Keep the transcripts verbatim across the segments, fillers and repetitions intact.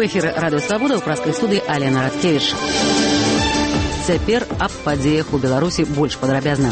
эфіры радыё Свабода, ў праскай студыі Алена Радкевіч. Цяпер аб падзеях у Беларусі больш падрабязна.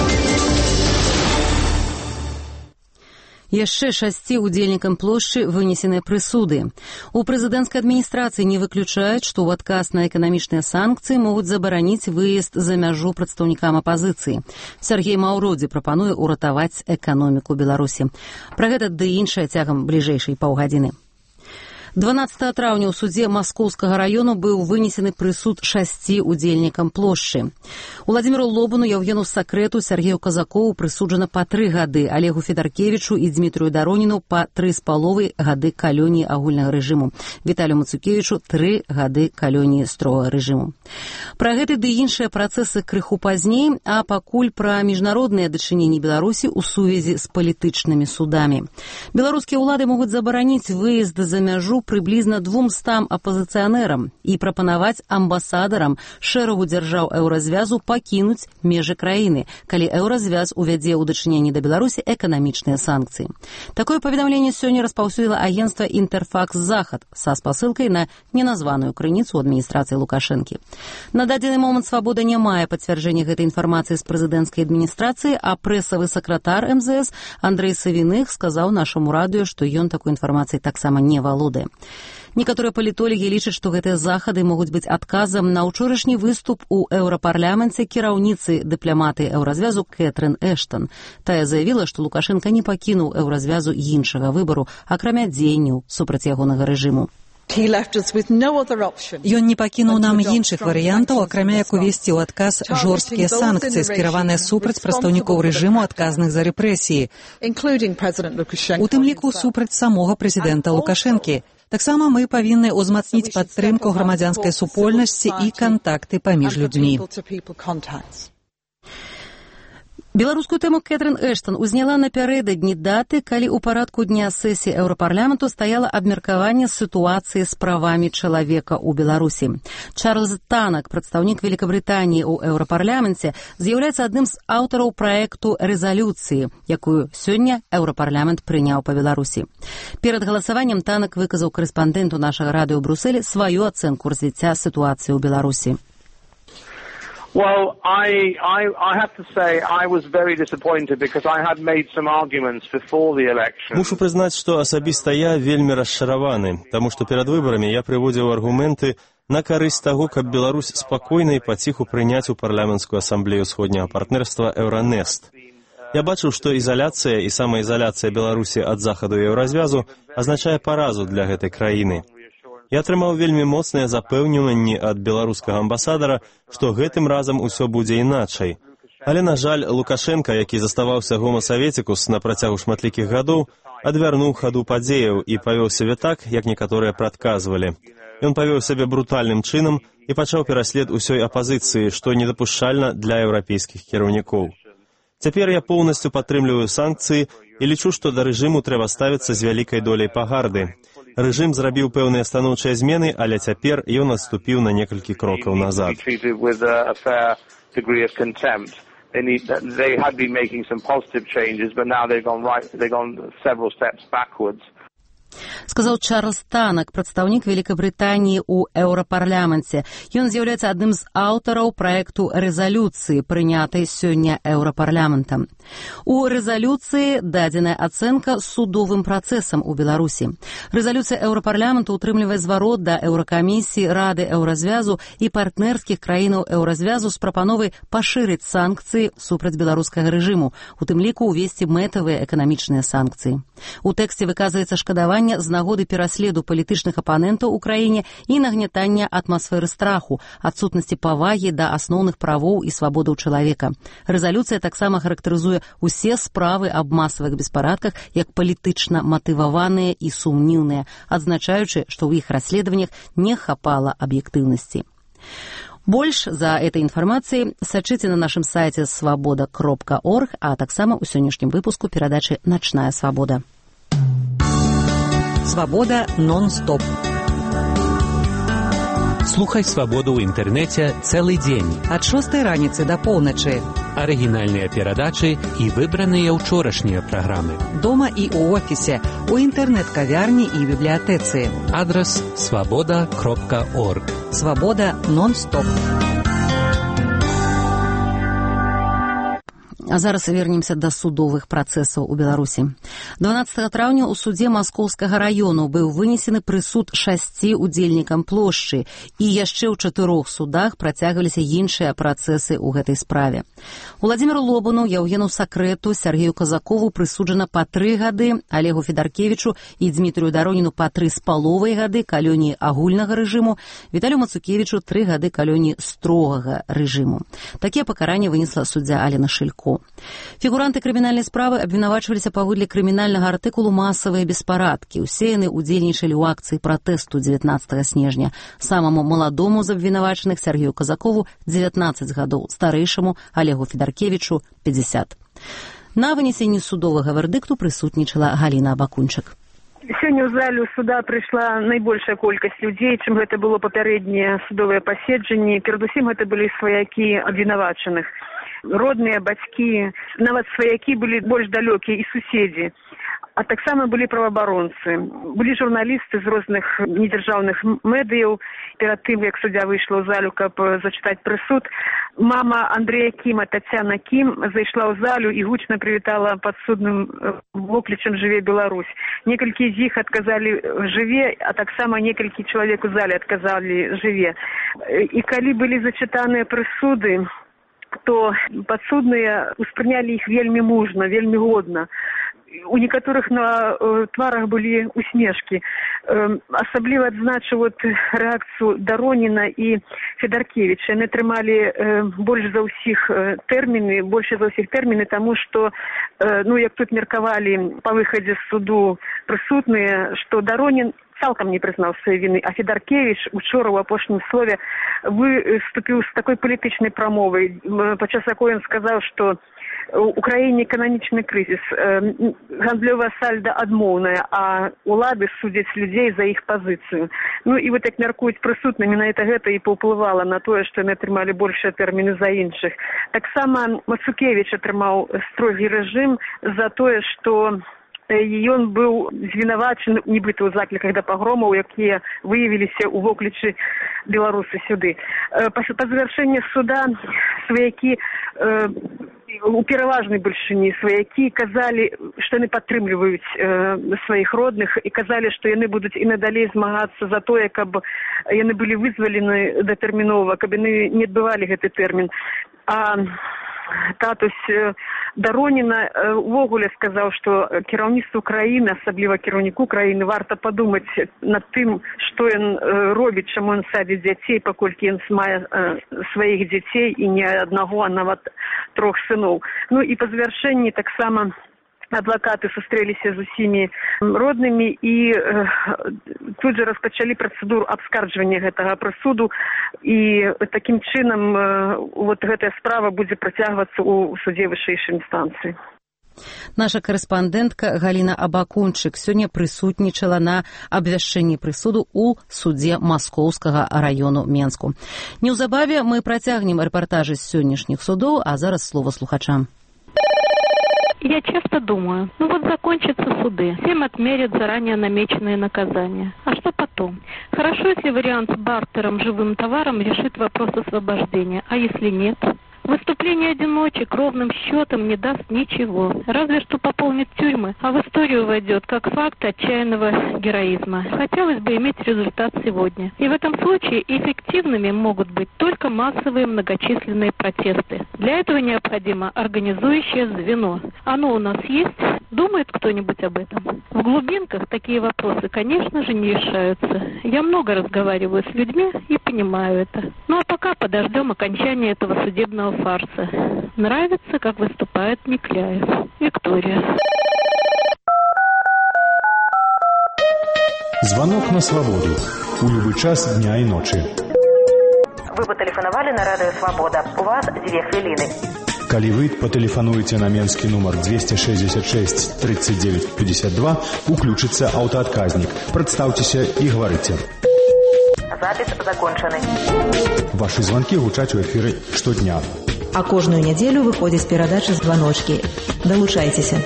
Яшчэ шасці удзельнікам плошчы вынесеныя прысуды. У прэзідэнцкай адміністрацыі не выключаюць, што ў адказ на эканамічныя санкцыі могуць забараніць выезд за мяжу прадстаўнікам апазіцыі. Сяргей Маўродзі прапануе ўратаваць эканоміку Беларусі. Пра гэта ды іншае цягам бліжэйшай паўгадзіны. дванаццатага траўня ў судзе Маскоўскага раёну быў вынесены прысуд шасці удзельнікам плошчы. Уладзіміру Лобану, Яўгену Сакрэту, Сяргею Казакову прысуджана па тры гады, Олегу Федаркевічу і Дзмітрыю Дароніну па тры з паловай гады калоніі агульнага рэжыму, Віталію Мацукевічу тры гады калоніі строгага рэжыму. Пра гэты ды іншыя працэсы крыху пазней, а пакуль пра міжнародныя дачыненні Беларусі ў сувязі з палітычнымі судамі. Беларускія ўлады могуць забараніць выезд за мяжу прыблізна двумстам апазіцыянерам і прапанаваць амбасадарам шэрагу дзяржаў еўразвязу пакінуць межы краіны, калі еўразвяз увядзе ў дачыненні да Беларусі эканамічныя санкцыі. Такое паведамленне сёння распаўсюдзіла агенцтва «Інтэрфакс Захад» са спасылкай на неназваную крыніцу адміністрацыі Лукашэнкі. На дадзены момант «Свабода» не мае пацвярджэння гэтай інфармацыі з прэзідэнцкай адміністрацыі, а прэсавы сакратар эм зэ эс Андрэй Савіных сказаў нашаму радыё, што ён такой інфармацыяй таксама не валодае. Некаторыя палітолагі лічаць, што гэтыя захады могуць быць адказам на ўчорашні выступ у еўрапарламенце кіраўніцы дыпламатыі еўразвязу Кэтрын Эштон. Тая заявіла, што Лукашэнка не пакінуў еўразвязу іншага выбару, акрамя дзеянняў супраць ягонага рэжыму. Ён не пакінуў нам іншых варыянтаў, акрамя як увесці ў адказ жорсткія санкцыі, скіраваныя супраць прадстаўнікоў рэжыму, адказных за рэпрэсіі, у тым ліку супраць самога прэзідэнта Лукашэнкі. Таксама мы павінны ўзмацніць падтрымку грамадзянскай супольнасці і кантакты паміж людзьмі. Беларускую тэму Кэтрын Эштон узняла напярэдадні даты, калі ў парадку дня сесіі Еўрапарламенту стаяла абмеркаванне сітуацыі з правамі чалавека ў Беларусі. Чарльз Танак, прадстаўнік Великабрытаніі ў Еўрапарляменце, з'яўляецца адным з аўтараў праекту рэзалюцыі, якую сёння Еўрапарламент прыняў па Беларусі. Перад галасаваннем Танак выказаў корэспандэнту нашага радыё ў Брусэлі сваю ацэнку развіцця сітуацыі ў Беларусі. Well, I, I, I have to say I was very disappointed because I had made some arguments before the election. Мушу прызнаць, што асабіста я вельмі расчараваны, таму што перад выбарамі я прыводзіў аргументы на карысць таго, каб Беларусь спакойна і паціху прыняць у парламенцкую асамблею ўсходняга партнерства Еўранест. Я бачыў, што ізаляцыя і самаізаляцыя Беларусі ад захаду еўразвязу азначае паразу для гэтай краіны. Я атрымаў вельмі моцныя запэўніванні ад беларускага амбасадара, што гэтым разам усё будзе іначай. Але, на жаль, Лукашэнка, які заставаўся гомасаветікус на працягу шматлікіх гадоў, адвярнуў хаду падзеяў і павёў сябе так, як некаторыя прадказвалі. Ён павёў сябе брутальным чынам і пачаў пераслед усёй апазіцыі, што недапушчальна для еўрапейскіх кіраўнікоў. Цяпер я поўнасцю падтрымліваю санкцыі і лічу, што да рэжыму трэба ставіцца з вялікай доляй пагарды. Рэжым зрабіў пэўныя станоўчыя змены, але цяпер ён адступіў на некалькі крокаў назад. Сказаў Чарльз Танак, прадстаўнік Великабрытаніі ў Еўрапарламенце. Ён з'яўляецца адным з аўтараў праекту рэзалюцыі, прынятай сёння Еўрапарламентам. У рэзалюцыі дадзеная ацэнка судовым працэсам у Беларусі. Рэзалюцыя Еўрапарламенту ўтрымлівае зварот да Еўракамісіі, Рады Еўразвязу і партнерскіх краінаў Еўразвязу з прапановай пашырыць санкцыі супраць беларускага рэжыму, у тым ліку ўвесці мэтавыя эканамічныя санкцыі. У тэксце выказваецца шкадаванне з нагоды пераследу палітычных апанентаў у краіне і нагнятання атмасферы страху, адсутнасці павагі да асноўных правоў і свабодаў чалавека. Рэзалюцыя таксама характарызуе усе справы аб масавых беспарадках як палітычна матываваныя і сумнівныя, адзначаючы, што ў іх расследаваннях не хапала аб'ектыўнасці. Больш за этой інфармацыяй сачыце на нашым сайце свабода кропка орг, а таксама ў сённяшнім выпуску перадачы «Начная свабода». Свабода нон-стоп. Слухай свабоду ў інтэрнэце цэлы дзень. Ад шостай раніцы да поўначы. арыгінальныя перадачы і выбраныя ўчорашнія праграмы. Дома і ў офісе, у інтэрнэт-кавярні і бібліятэцы. Адрас свабода кропка орг. Свабода нон-стоп. А зараз вернемся да судовых працэсаў у Беларусі. дванаццатага траўня ў судзе Маскоўскага раёну быў вынесены прысуд шасці удзельнікам плошчы, і яшчэ ў чатырох судах працягваліся іншыя працэсы ў гэтай справе. Уладзіміру Лобану, Яўгену Сакрэту, Сергею Казакову прысуджана па тры гады, Олегу Федаркевічу і Дмітрію Дароніну па тры з паловай гады калоніі агульнага рэжыму, Віталію Мацукевічу тры гады калоніі строгага рэжыму. Такія пакаранні вынесла суддзя Алена Шылько. Фігуранты крымінальнай справы абвінавачваліся паводле крымінальнага артыкулу «Масавыя беспарадкі». Усе яны удзельнічалі ў акцыі пратэсту дзевятнаццатага снежня. Самаму маладому з абвінавачаных Сергею Казакову дзевятнаццаць гадоў, старэйшаму Олегу Федаркевічу пятьдесят. На вынесенні судовага вердыкту прысутнічала Галіна Абакунчык. Сёння ў залю суда прыйшла найбольшая колькасць людзей, чым гэта было папярэднія судовыя паседжанні. Перадусім гэта былі сваякі абвінавачаных. Родныя, бацькі, нават сваякі былі больш далёкія і суседзі. А таксама былі праваабаронцы. Былі журналісты з розных недзяржаўных медыяў. Перад тым, як суддзя выйшла ў залю, каб зачытаць прысуд, мама Андрэя Кіма, Тацяна Кім, зайшла ў залю і гучна прывітала падсудным воклічам «Жыве Беларусь». Некалькі з іх адказалі «Жыве», а таксама некалькі чалавек у зале адказалі «Жыве». І калі былі зачытаныя прысуды, то падсудныя успрынялі іх вельмі мужна, вельмі годна. У некаторых на э, тварах былі усмешкі. Э, асабліва адзначу вот рэакцыю Дароніна і Федаркевіча. Яны трымалі э, больш за ўсіх э, тэрміны, больш за ўсіх тэрміны, таму што, э, ну, як тут меркавалі па выхадзе з суду прысутныя, што Даронін цалкам не прызнаў свае віны, а Федаркевіч учора ў апошнім слове выступіў з такой палітычнай прамовай, падчас якой ён сказаў, што у краіне эканамічны крызіс, гандлёвая сальда адмоўная, а улады судзяць людзей за іх пазіцыю. Ну і вот як мяркуюць прысутныя, менавіта гэта і паўплывала на тое, што яны атрымалі большыя тэрміны за іншых. Таксама Мацукевіч атрымаў строгі рэжым за тое, што ён быў звінавачаны нібыта ў закліках да пагромаў, якія выявіліся ў воклічы беларусы сюды. Па завяршэнні суда сваякі у пераважнай бальшыні сваякі казалі, што яны падтрымліваюць э, сваіх родных і казалі, што яны будуць і надалей змагацца за тое, каб яны былі вызвалены датэрмінова, каб яны не адбывалі гэты тэрмін. А татусь Дароніна увогуле сказаў, што кіраўніцтву краіны, асабліва кіраўніку краіны, варта падумаць над тым, што ён робіць, чаму ён садзіць дзяцей, паколькі ён мае сваіх дзяцей і не аднаго, а нават трох сыноў. Ну і па завяршэнні таксама адвакаты сустрэліся з усімі роднымі і э, тут жа распачалі працэдуру абскарджвання гэтага прысуду, і такім чынам э, вот гэтая справа будзе працягвацца ў судзе вышэйшай інстанцыі. Наша карэспандэнтка Галіна Абакунчык сёння прысутнічала на абвяшчэнні прысуду ў судзе Маскоўскага раёну Менску. Неўзабаве мы працягнем рэпартажы з сённяшніх судоў, а зараз слова слухачам. Я часто думаю, ну вот закончатся суды, всем отмерят заранее намеченные наказания. А что потом? Хорошо, если вариант с бартером живым товаром решит вопрос освобождения, а если нет? Выступление одиночек ровным счетом не даст ничего, разве что пополнит тюрьмы, а в историю войдет как факт отчаянного героизма. Хотелось бы иметь результат сегодня. И в этом случае эффективными могут быть только массовые многочисленные протесты. Для этого необходимо организующее звено. Оно у нас есть? Думает кто-нибудь об этом? В глубинках такие вопросы, конечно же, не решаются. Я много разговариваю с людьми и понимаю это. Ну а пока подождем окончания этого судебного фарса. Нравится, как выступает Микляев. Виктория. Звонок на свободу. У любой час дня и ночи. Вы патэлефанавалі на радыё «Свабода». У вас дзве хвіліны. Калі вы патэлефануеце на менскі нумар двести шестьдесят шесть тридцать девять пятьдесят два, уключыцца аўтаадказнік. Прадстаўцеся і гаварыце. Запіс закончаны. Ваши звонки гучаць у эфіры штодня. А кожную нядзелю выходзіць перадача «Званочкі». Далучайцеся.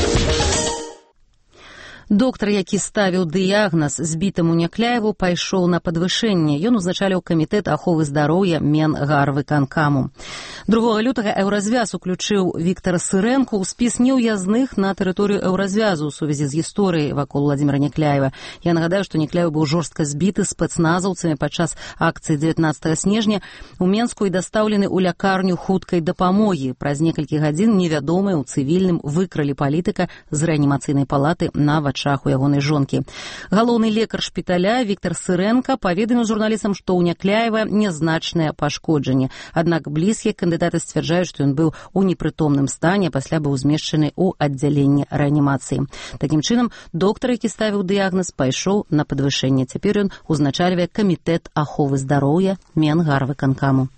Доктар, які ставіў дыягназ збітаму Някляеву, пайшоў на падвышэнне. Ён узначаліў камітэт аховы здароўя Менгарвыканкаму. другога лютага Еўразвяз уключыў Віктара Сырэнку ў спіс неўязных на тэрыторыю Еўразвязу ў сувязі з гісторыяй вакол Владзіміра Някляева. Я нагадаю, што Някляев быў жорстка збіты спецназаўцамі падчас акцыі дзевятнаццатага снежня у Менску і дастаўлены ў лякарню хуткай дапамогі. Праз некалькі гадзін невядомыя ў цывільным выкралі палітыка з рэанімацыйнай палаты на вачах у ягонай жонкі. Галоўны лекар шпіталя Віктар Сырэнка паведаміў журналістам, што ў Някляева нязначнае пашкоджанне. Аднак блізкія кандыдаты сцвярджаюць, што ён быў у непрытомным стане, пасля быў змешчаны ў аддзяленне рэанімацыі. Такім чынам, доктар, які ставіў дыягназ, пайшоў на падвышэнне. Цяпер ён узначальвае камітэт аховы здароўя Менгарвыканкаму.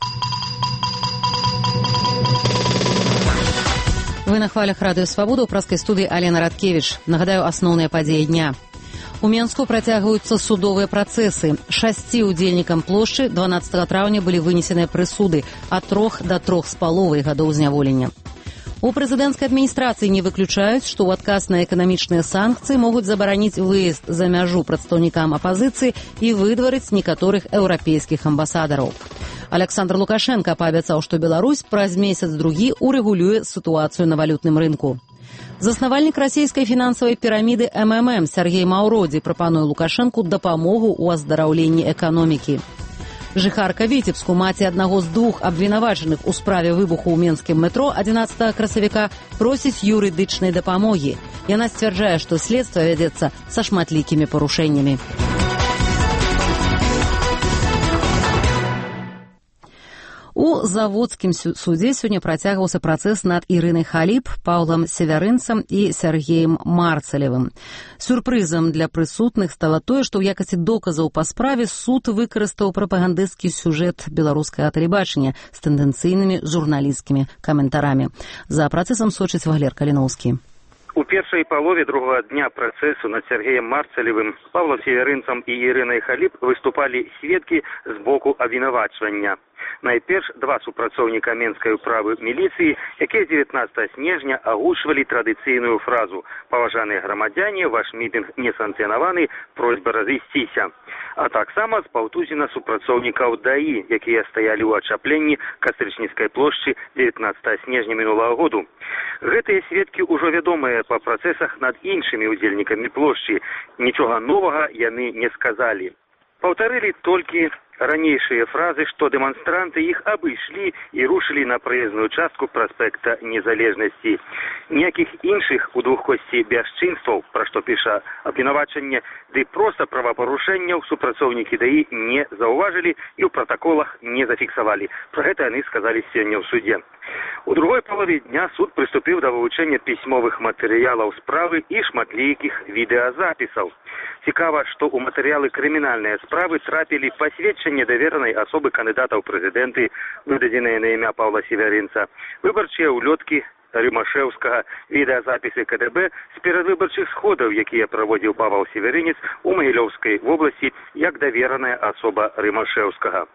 Вы на хвалях радыё «Свабода», ў праскай студыі Алена Радкевіч. Нагадаю, асноўныя падзеі дня. У Менску працягваюцца судовыя працэсы. Шасці удзельнікам плошчы дванаццатага траўня былі вынесеныя прысуды ад трох да трох з паловай гадоў зняволення. У прэзідэнцкай адміністрацыі не выключаюць, што ў адказ на эканамічныя санкцыі могуць забараніць выезд за мяжу прадстаўнікам апазіцыі і выдварыць некаторых еўрапейскіх амбасадараў. Александр Лукашенко паабяцаў, што Беларусь праз месяц-другі урэгулюе сітуацыю на валютным рынку. Заснавальнік расійскай фінансавай піраміды эм эм эм Сергей Маўроді прапануе Лукашэнку дапамогу ў аздараўленні эканомікі. Жыхарка Віцебску, маці аднаго з двух абвінавачаных у справе выбуху ў менскім метро адзінаццатага красавіка, просіць юрыдычнай дапамогі. Яна сцвярджае, што следства вядзецца са шматлікімі парушэннямі. У заводскім судзе сёння працягваўся працэс над Ірынай Халіп, Паўлам Севярынцам і Сергеем Марцалевым. Сюрпрызам для прысутных стала тое, што ў якасці доказаў па справе суд выкарыстаў прапагандысцкі сюжэт беларускага тэлебачання з тэндэнцыйнымі журналісцкімі каментарамі. За працэсам сочыць Валер Каліноўскі. У першай палове другога дня працэсу над Сергеем Марцалевым, Паўлам Севярынцам і Ірынай Халіп выступалі сведкі з боку абвінавачвання. Найперш два супрацоўніка менскай управы міліцыі, якія дзевятнаццатага снежня агучвалі традыцыйную фразу «Паважаныя грамадзяне, ваш мітынг не санкцыянаваны, просьба разысціся». А таксама з паўтузіна супрацоўнікаў ДАІ, якія стаялі ў ачапленні Кастрычніцкай плошчы дзевятнаццатага снежня мінулага году. Гэтыя сведкі ўжо вядомыя па працэсах над іншымі удзельнікамі плошчы. Нічога новага яны не сказалі. Паўтарылі толькі ранейшыя фразы, што дэманстранты іх абышлі і рушылі на праезную частку праспекта Незалежнасці. Ніякіх іншых у двухкосці бясчынстваў, пра што піша абвінавачанне, ды проста правапарушэнняў супрацоўнікі ДАІ не заўважылі і ў пратаколах не зафіксавалі. Пра гэта яны сказалі сёння ў судзе. У другой палове дня суд прыступіў да вывучэння пісьмовых матэрыялаў справы і шматлікіх відэазапісаў. Цікава, што ў матэрыялы крымінальнай справы трапілі пасведчанне даверанай асобы кандыдата ў прэзідэнты, выдадзеныя на імя Паўла Севярынца, выбарчыя ўлёткі Рымашэўскага, відэазапісы ка дэ бэ з перадвыбарчых сходаў, якія праводзіў Павел Севярынец у Магілёўскай вобласці як давераная асоба Рымашэўскага.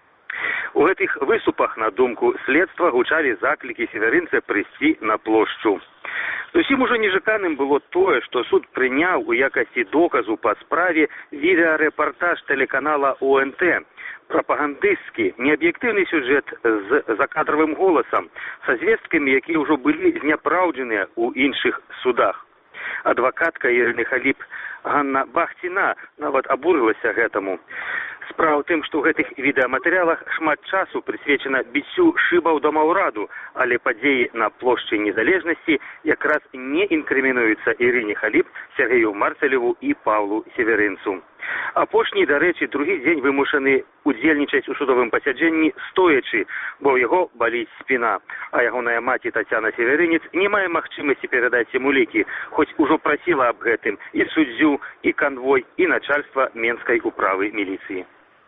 У гэтых выступах, на думку следства, гучалі заклікі Севярынца прыйсці на плошчу. Зусім ужо нечаканым было тое, што суд прыняў у якасці доказу па справе відэарэпартаж тэлеканала о эн тэ. Прапагандысцкі, неаб'ектыўны сюжэт з закадравым голасам, са звесткамі, якія ўжо былі зняпраўджаныя ў іншых судах. Адвакатка Ірыны Халіп Ганна Бахціна нават абурылася гэтаму. Справа ў тым, што ў гэтых відэаматэрыялах шмат часу прысвечана біццю шыбаў домаўраду, але падзеі на плошчы Незалежнасці якраз не інкрымінуюцца Ірыне Халіп, Сергею Марцалеву і Паўлу Севярынцу. Апошні, дарэчы, другі дзень вымушаны удзельнічаць у судовым пасяджэнні стоячы, бо ў яго баліць спіна, а ягоная маці Тацяна Севярынец не мае магчымасці перадаць яму лекі, хоць ужо прасіла аб гэтым і суддзю, і канвой, і начальства Менскай управы міліцыі.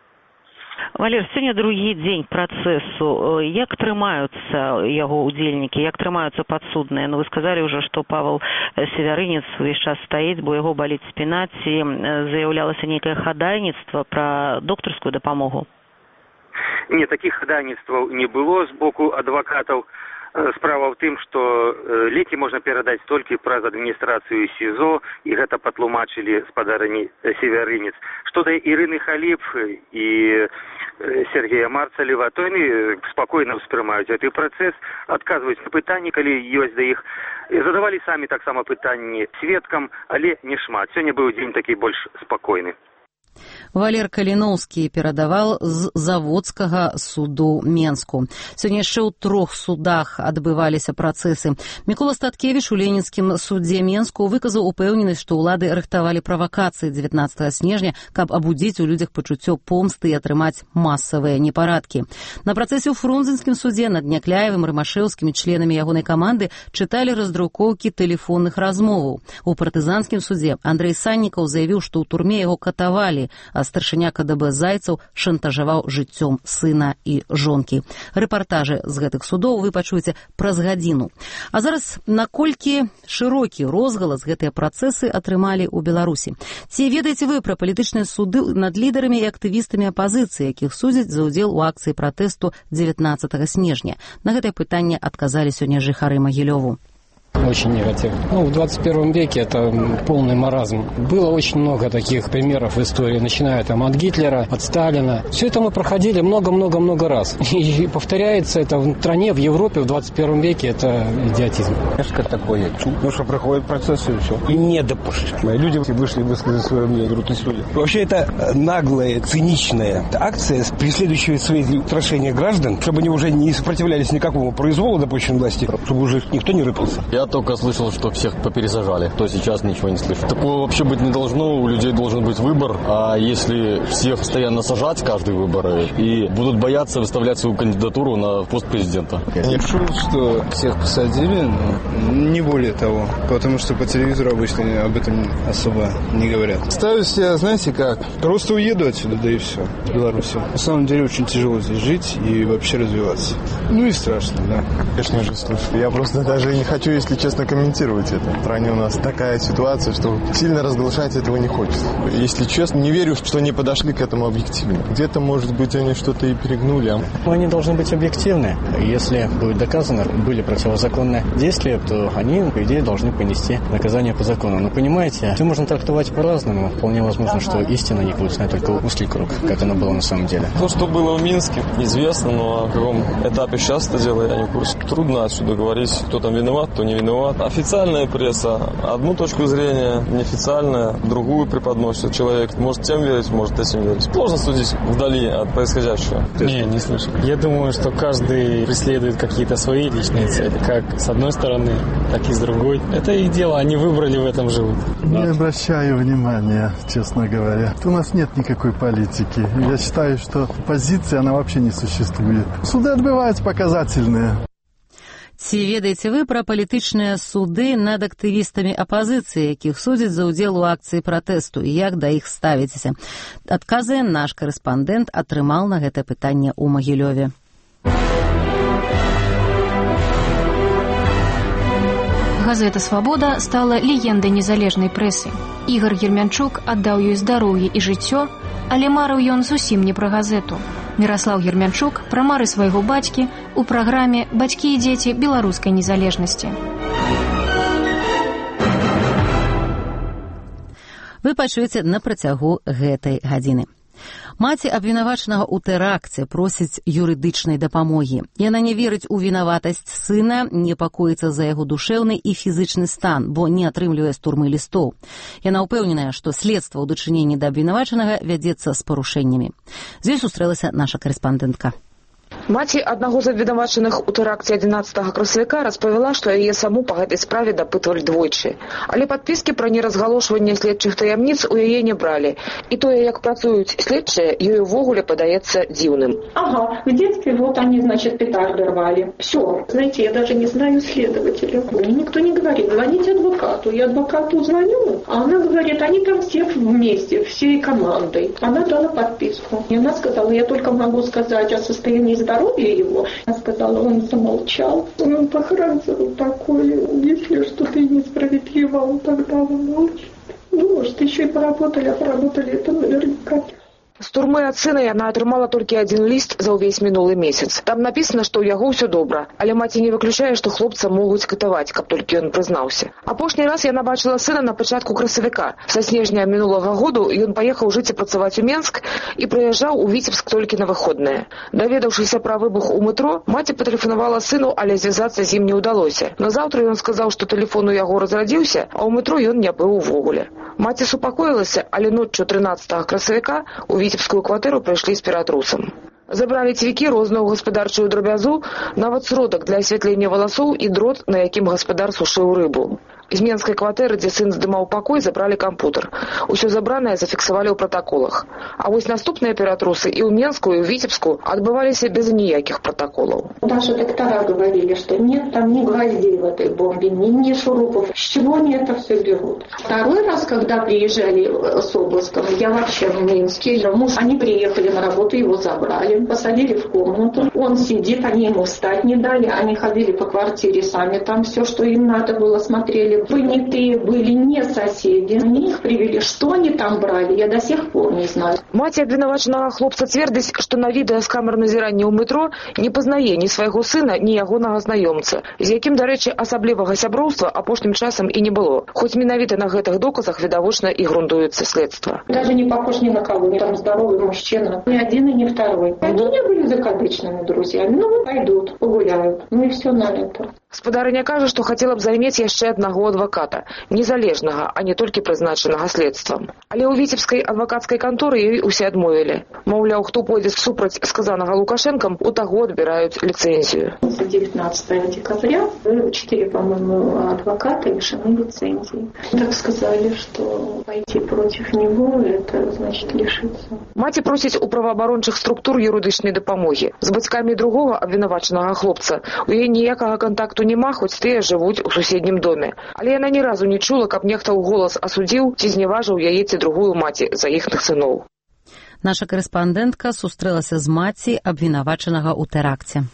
Валер, сёння другі дзень працэсу. Як трымаюцца яго удзельнікі, як трымаюцца падсудныя? Ну, вы сказалі ўжо, што Павел Севярынец увесь час стаіць, бо яго баліць спіна. Ці заяўлялася нейкае хадайніцтва пра доктарскую дапамогу? Не, таких ходайніцтваў не было з боку адвакатаў. Справа ў тым, што лекі можна перадаць толькі праз адміністрацыю СІЗО, і гэта патлумачылі спадарыні Севярынец. Што да Ірыны Халіп і Сергея Марцалева, то яны спакойна ўспрымаюць гэты працэс, адказваюць на пытанні, калі ёсць да іх. Задавалі самі таксама пытанні сведкам, але не шмат. Сёння быў дзень такі больш спакойны. Валер Каліноўскі перадавал з заводскага суду Менску. Сёння яшчэ ў трох судах адбываліся працэсы. Мікола Статкевіч у Ленінскім судзе Менску выказаў упэўненасць, што ўлады рыхтавалі правакацыі дзевятнаццатага снежня, каб абудзіць у людзях пачуццё помсты і атрымаць масавыя непарадкі. На працэсе ў Фрунзенскім судзе над Някляевым, Рымашэўскім і членамі ягонай каманды чыталі раздрукоўкі тэлефонных размоваў. У партызанскім судзе Андрэй Саннікаў заявіў, што ў турме яго катавалі, а старшыня КДБ Зайцаў шантажаваў жыццём сына і жонкі. Рэпартажы з гэтых судоў вы пачуеце праз гадзіну. А зараз наколькі шырокі розгалас гэтыя працэсы атрымалі ў Беларусі? Ці ведаеце вы пра палітычныя суды над лідарамі і актывістамі апазіцыі, якіх судзяць за ўдзел у акцыі пратэсту дзевятнаццатага снежня? На гэтае пытанне адказалі сёння жыхары Магілёву. Очень негативно. Ну, в двадцать первом веке это полный маразм. Было очень много таких примеров в истории, начиная там от Гитлера, от Сталина. Все это мы проходили много-много-много раз. И повторяется это в стране, в Европе в двадцать первом веке. Это идиотизм. Что такое? Ну, что проходит процесс и все. И не допустим. Люди вышли высказать свое мнение, другие люди. Вообще это наглая, циничная акция, преследующая свои украшения граждан, чтобы они уже не сопротивлялись никакому произволу, допустим, власти, чтобы уже никто не рыпался. Я только слышал, что всех попересажали, то сейчас ничего не слышу. Такого вообще быть не должно, у людей должен быть выбор, а если всех постоянно сажать, каждый выбор, и будут бояться выставлять свою кандидатуру на пост президента. Я чул, что всех посадили, но не более того, потому что по телевизору обычно об этом особо не говорят. Ставлю себя, знаете как, просто уеду отсюда, да и все, в Беларуси. На самом деле очень тяжело здесь жить и вообще развиваться. Ну и страшно, да. Конечно же, слушай, я просто даже не хочу, если честно, комментировать это. В стране у нас такая ситуация, что сильно разглашать этого не хочется. Если честно, не верю, что они подошли к этому объективно. Где-то, может быть, они что-то и перегнули. А... Они должны быть объективны. Если будет доказано, были противозаконные действия, то они, по идее, должны понести наказание по закону. Но понимаете, все можно трактовать по-разному. Вполне возможно, что истина не будет знать только узкий круг, как оно было на самом деле. То, что было в Минске, известно, но на каком этапе сейчас это дело, я не в курсе. Трудно отсюда говорить, кто там виноват, кто не виноват. Официальная пресса одну точку зрения, неофициальная другую преподносит. Человек может тем верить, может этим верить. Сложно судить вдали от происходящего. Не, не слышу. Я думаю, что каждый преследует какие-то свои личные цели, как с одной стороны, так и с другой. Это их дело, они выбрали, в этом живут. Не обращаю внимания, честно говоря. У нас нет никакой политики. Я считаю, что позиция, она вообще не существует. Суды отбываются показательные. Ці ведаеце вы пра палітычныя суды над актывістамі апазіцыі, якіх судзяць за ўдзел у акцыі пратэсту, і як да іх ставіцеся? Адказы наш корэспандэнт атрымаў на гэтае пытанне ў Магілёве. Газета «Свабода» стала легендай незалежнай прэсы. Ігар Гермянчук аддаў ёй здароўе і жыццё, але марыў ён зусім не пра газету. Міраслаў Гермянчук пра мары свайго бацькі ў праграме «Бацькі і дзеці беларускай незалежнасці». Вы пачуеце на працягу гэтай гадзіны. Маці абвінавачанага ў тэракце просіць юрыдычнай дапамогі. Яна не верыць у вінаватасць сына, непакоіцца за яго душэўны і фізычны стан, бо не атрымлівае з турмы лістоў. Яна ўпэўненая, што следства ў дачыненні да абвінавачанага вядзецца з парушэннямі. З ёй сустрэлася наша корэспандэнтка. Маці аднаго з абвінавачаных у тэракце адзінаццатага красавіка распавяла, што яе саму па гэтай справе дапытвалі двойчы. Але падпіскі пра неразгалошванне следчых таямніц у яе не бралі. І тое, як працуюць следчыя, ёй увогуле падаецца дзіўным. Ага, в детстве вот они, значит, петарды рвали. Все. Знаете, я даже не знаю следователя. Мне никто не говорит, звоните адвокату. Я адвокату звоню, а она говорит, они там все вместе, всей командой. Она дала подписку. И она сказала, я только могу сказать о состоянии здоровья его. Она сказала, он замолчал. Он похоронил такое, если что-то несправедливо, он тогда молчит. Ну, может, еще и поработали, а поработали это наверняка. З турмы ад сына яна атрымала толькі адзін ліст за ўвесь мінулы месяц. Там напісана, што ў яго ўсё добра, але маці не выключае, што хлопца могуць катаваць, каб толькі ён прызнаўся. Апошні раз яна бачыла сына на пачатку красавіка. Са снежня мінулага году ён паехаў жыць і працаваць у Менск і прыязджаў у Віцебск толькі на выходныя. Даведаўшыся пра выбух у метро, маці патэлефанавала сыну, але звязацца з ім не ўдалося. Назаўтра ён сказаў, што тэлефон у яго разрадзіўся, а ў метро ён не быў увогуле. Маці супакоілася, але ноччу трынаццатага красавіка у віцебскую кватэру прыйшлі з ператрусам. Забралі цвікі, розную гаспадарчую драбязу, нават сродак для асвятлення валасоў і дрот, на якім гаспадар сушыў рыбу. З менскай кватэры, дзе сын здымаў пакой, забралі кампутар. Усё забранае зафіксавалі ў пратаколах. А вось наступныя ператрусы і ў Менску, і ў Віцебску адбываліся без ніякіх протоколов. Наши доктора говорили, что нет там ни гвоздей в этой бомбе, ни, ни шурупов. С чего они это все берут? Второй раз, когда приезжали с Обласком, я вообще в Минске, муж, они приехали на работу, его забрали, посадили в комнату. Он сидит, они ему встать не дали, они ходили по квартире сами, там все, что им надо было, смотрели. Понятые были не соседи. Они их привели. Что они там брали, я до сих пор не знаю. Маці абвінавачанага хлопца цвердзіць, што на відэа з камер назірання ў метро не пазнае ні свайго сына, ні ягонага знаёмца, з якім, дарэчы, асаблівага сяброўства апошнім часам і не было. Хоць менавіта на гэтых доказах відавочна і грунтуецца следства. Даже не похож ни на кого. Не там здоровый мужчина. Ни один и ни второй. Они не были закадычными друзьями. Ну, пойдут, погуляют. Ну и все на это. Спадарыня кажа, што хацела б займець яшчэ аднаго адваката, незалежнага, а не толькі прызначанага следствам. Але ў віцебскай адвакацкай канторы ёй усе адмовілі. Маўляў, хто пойдзе супраць сказанага Лукашэнкам, у таго адбіраюць лицензию. девятнадцатого декабря четыре, по-моему, адвоката лишены лицензии. Так сказали, что пойти против него, это значит лишиться. Маці просіць у праваабарончых структур юрыдычнай дапамогі. З бацькамі другога абвінавачанага хлопца у яе ніякага кантакту няма, хоць тыя жывуць у суседнім доме. Але яна ні разу не чула, каб нехта ў голас асудзіў ці зневажыў яе ці другую маці за іхных сыноў. Наша корэспандэнтка сустрэлася з маці абвінавачанага ў тэракце.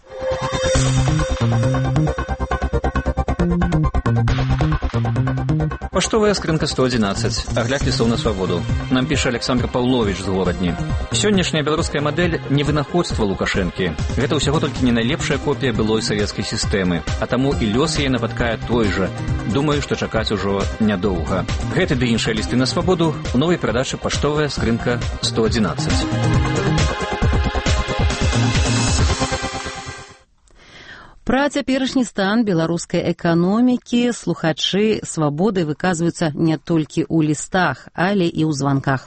Паштовая скрынка сто одиннадцать. Агляд лісоў на свабоду. Нам піша Александр Павлович з горадні. Сённяшняя беларуская мадэль не вынаходства Лукашэнкі. Гэта ўсяго толькі не найлепшая копія былой савецкай сістэмы, а таму і лёс яе напаткае той жа. Думаю, што чакаць ужо нядоўга. Гэты ды іншыя лісты на свабоду у новай перадачы паштовая скрынка сто одиннадцать. Пра цяперашні стан беларускай эканомікі слухачы свабоды выказваюцца не толькі ў лістах, але і ў званках.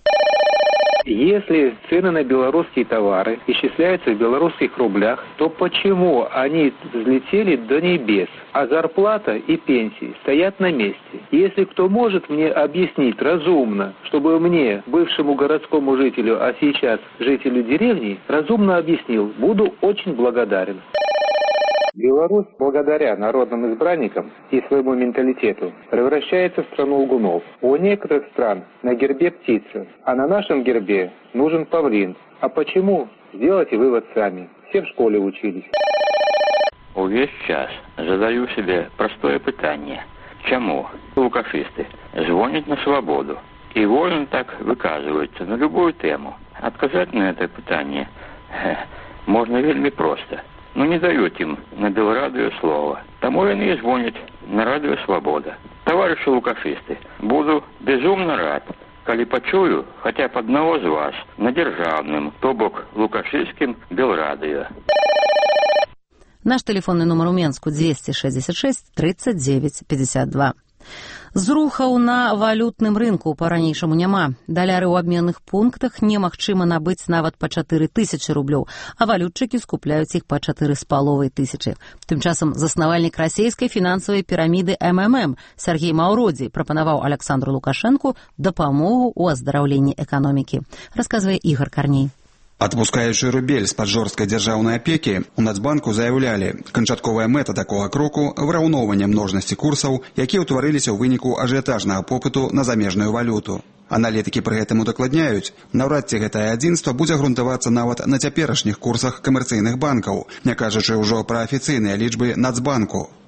Если цены на белорусские товары исчисляются в белорусских рублях, то почему они взлетели до небес, а зарплата и пенсии стоят на месте? Если кто может мне объяснить разумно, чтобы мне, бывшему городскому жителю, а сейчас жителю деревни, разумно объяснил, буду очень благодарен. Беларусь, благодаря народным избранникам и своему менталитету, превращается в страну лгунов. У некоторых стран на гербе птица, а на нашем гербе нужен павлин. А почему? Сделайте вывод сами. Все в школе учились. Увесь час задаю себе простое питание. Чему лукашисты звонят на свободу и вольно так выказываются на любую тему? Отказать на это питание можно вельми просто. Но не дают им на Белрадио слово. Тому они и звонят на Радио Свобода. Товарищи лукашисты, буду безумно рад, коли почую хотя бы одного из вас на державном, то бок лукашистским Белрадио. Наш телефонный номер у Менску двести шестьдесят шесть тридцать девять пятьдесят два. Зрухаў на валютным рынку па-ранейшаму няма. Даляры ў абменных пунктах немагчыма набыць нават па чатыры тысячы рублёў, а валютчыкі скупляюць іх па чатыры з паловай тысячы. Тым часам заснавальнік расійскай фінансавай піраміды эм эм эм Сергей Маўродзі прапанаваў Александру Лукашэнку дапамогу ў аздараўленні эканомікі. Расказвае Ігор Карней. Адпускаючы рубель з-пад жорсткай дзяржаўнай апекі, у Нацбанку заявлялі, канчатковая мэта такога кроку – выраўноўванне множнасці курсаў, якія ўтварыліся ў выніку ажыятажнага попыту на замежную валюту. Аналітыкі пры гэтым удакладняюць, наўрад ці гэтае адзінства будзе грунтавацца нават на цяперашніх курсах камерцыйных банкаў, не кажучы ўжо пра афіцыйныя лічбы Нацбанку.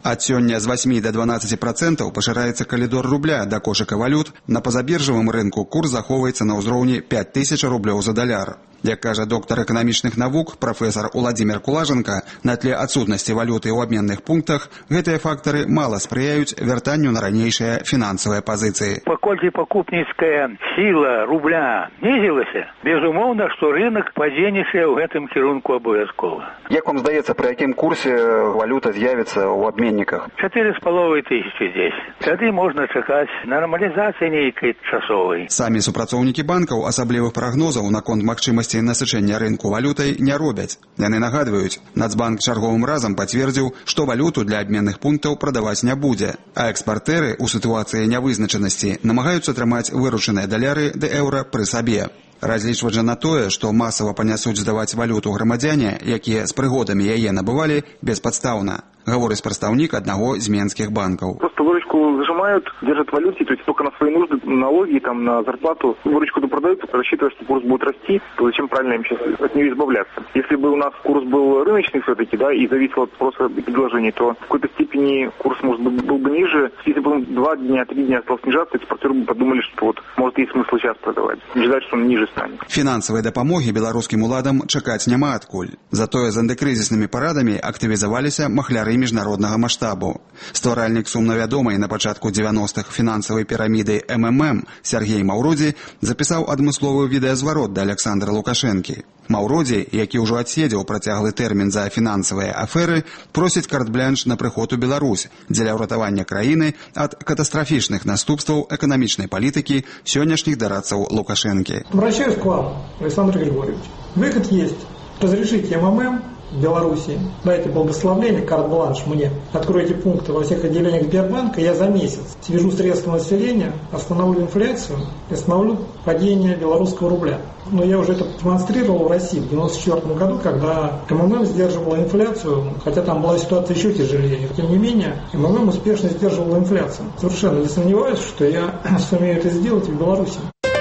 Ад сёння з восьмі до дванаццаці процентаў пашыраецца калідор рубля да кошыка валют. На пазабіржавым рынку курс захоўваецца на ўзроўні пяць тысяч рублёў за даляр. Як кажа доктар эканамічных навук прафесор Уладзімір Кулаженко, на тле адсутнасці валюты ў абменных пунктах гэтыя фактары мала спрыяюць вяртанню на ранейшыя фінансавыя пазіцыі. Паколькі пакупніцкая сіла рубля знізілася, безумоўна, што рынок падзенецца ў гэтым кірунку абавязкова. Як вам здаецца, пры якім курсе валюта з'явіцца ў абменніках? Чатыры з паловай тысячы здесь. Тады можна чакаць нармалізацыі нейкай часовай. Самі супрацоўнікі банкаў асаблівых прагнозаў наконт магчымасці насычэння рынку валютай не робяць. Яны нагадваюць, Нацбанк чарговым разам пацвердзіў, што валюту для абменных пунктаў прадаваць не будзе, а экспартэры ў сітуацыі нявызначанасці намагаюцца трымаць выручаныя даляры ды еўра пры сабе. Разлічваць жа на тое, што масава панясуць здаваць валюту грамадзяне, якія з прыгодамі яе набывалі, беспадстаўна, гаворыць прадстаўнік аднаго з менскіх банкаў. Просто выручку зажимают, держат в валюте, то есть только на свои нужды, налоги, там, на зарплату. Выручку продают, рассчитывая, что курс будет расти, то зачем правильно им сейчас от нее избавляться? Если бы у нас курс был рыночный все-таки, да, и зависел от спроса и предложения, то в какой-то степени курс, может быть, был бы ниже. Если бы он два дня, три дня стал снижаться, экспортеры бы подумали, что вот, может, есть смысл сейчас продавать. Не ждать, что он ниже станет. Фінансавай дапамогі беларускім уладам чакаць няма адкуль. Затое з антыкрызіснымі парадамі актывізаваліся махляры міжнароднага маштабу. Стваральнік сумнавядомай на пачатку дзевяностых фінансавай піраміды эм эм эм Сергей Маўродзі запісаў адмысловы відэазварот да Александра Лукашэнкі. Маўродзі, які ўжо адседзеў працяглы тэрмін за фінансавыя аферы, просіць карт-блянш на прыход у Беларусь дзеля ўратавання краіны ад катастрафічных наступстваў эканамічнай палітыкі сённяшніх дарадцаў Лукашэнкі. Обращаюсь к вам, Александр Григорьевич. Выход есть. Разрешите эм эм эм в Беларуси, дайте благословление, карт-бланш мне, откройте пункты во всех отделениях Сбербанка, я за месяц свяжу средства населения, остановлю инфляцию и остановлю падение белорусского рубля. Но я уже это демонстрировал в России в девяносто четвёртом году, когда эм эм эм сдерживала инфляцию, хотя там была ситуация еще тяжелее. Тем не менее, эм эм эм успешно сдерживала инфляцию. Совершенно не сомневаюсь, что я сумею это сделать в Беларуси.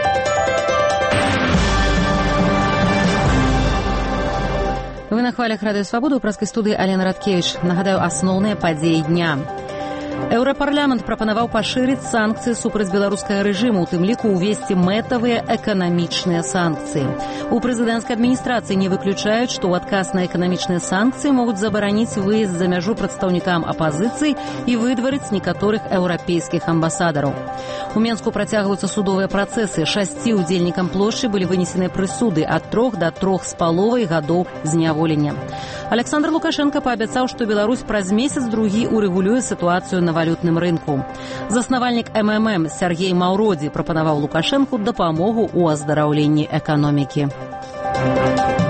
Вы на хвалях Радыё Свабода, ў праскай студыі Алена Радкевіч. Нагадаю, асноўныя падзеі дня. Еўрапарламент прапанаваў пашырыць санкцыі супраць беларускага рэжыму, у тым ліку ўвесці мэтавыя эканамічныя санкцыі. У прэзідэнцкай адміністрацыі не выключаюць, што ў адказ на эканамічныя санкцыі могуць забараніць выезд за мяжу прадстаўнікам апазіцыі і выдварыць некаторых еўрапейскіх амбасадараў. У Менску працягваюцца судовыя працэсы. Шасці удзельнікам плошчы былі вынесеныя прысуды ад трох да трох з паловай гадоў зняволення. Александр Лукашенко паабяцаў, што Беларусь праз месяц-другі урэгулюе сітуацыю на валютным рынку. Заснавальнік эм эм эм Сергей Маўродзі прапанаваў Лукашэнку дапамогу ў аздараўленні эканомікі.